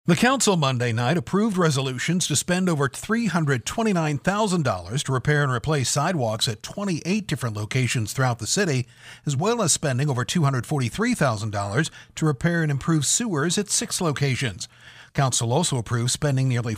The council Monday night approved resolutions to spend over $329,000 to repair and replace sidewalks at 28 different locations throughout the city, as well as spending over $243,000 to repair and improve sewers at 6 locations. Council also approved spending nearly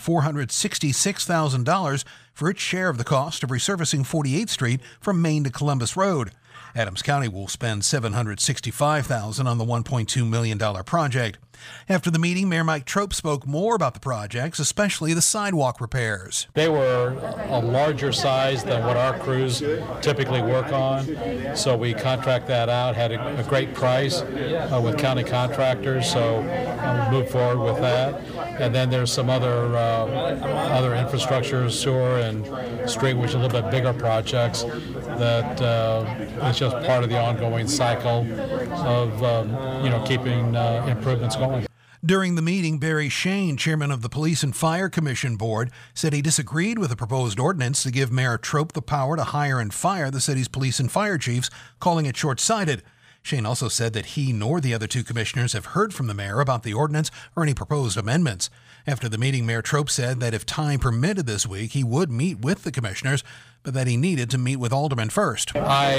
$466,000 for its share of the cost of resurfacing 48th Street from Main to Columbus Road. Adams County will spend $765,000 on the $1.2 million project. After the meeting, Mayor Mike Trope spoke more about the projects, especially the sidewalk repairs. They were a larger size than what our crews typically work on, so we contract that out, had a great price with county contractors, so we moved forward with that. And then there's some other infrastructure, sewer and street, which are a little bit bigger projects that is just part of the ongoing cycle of keeping improvements going. During the meeting, Barry Shane, chairman of the Police and Fire Commission Board, said he disagreed with the proposed ordinance to give Mayor Trope the power to hire and fire the city's police and fire chiefs, calling it short-sighted. Shane also said that he nor the other 2 commissioners have heard from the mayor about the ordinance or any proposed amendments. After the meeting, Mayor Trope said that if time permitted this week, he would meet with the commissioners, but that he needed to meet with aldermen first.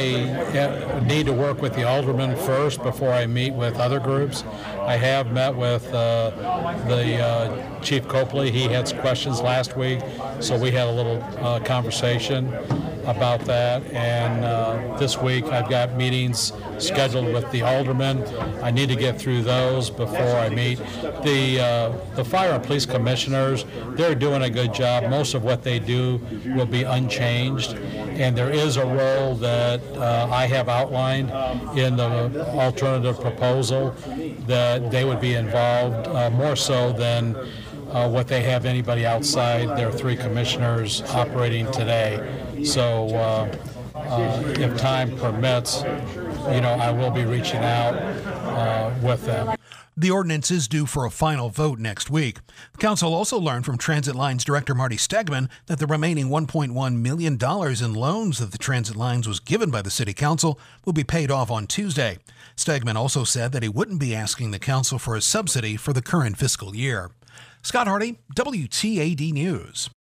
I need to work with the aldermen first before I meet with other groups. I have met with the Chief Copley. He had some questions last week, so we had a little conversation about that. And this week I've got meetings scheduled with the aldermen. I need to get through those before I meet. The fire and police commissioners, they're doing a good job. Most of what they do will be unchanged. And there is a role that I have outlined in the alternative proposal that they would be involved more so than what they have anybody outside their 3 commissioners operating today. So if time permits, I will be reaching out with them. The ordinance is due for a final vote next week. The council also learned from Transit Lines Director Marty Stegman that the remaining $1.1 million in loans that the Transit Lines was given by the City Council will be paid off on Tuesday. Stegman also said that he wouldn't be asking the council for a subsidy for the current fiscal year. Scott Hardy, WTAD News.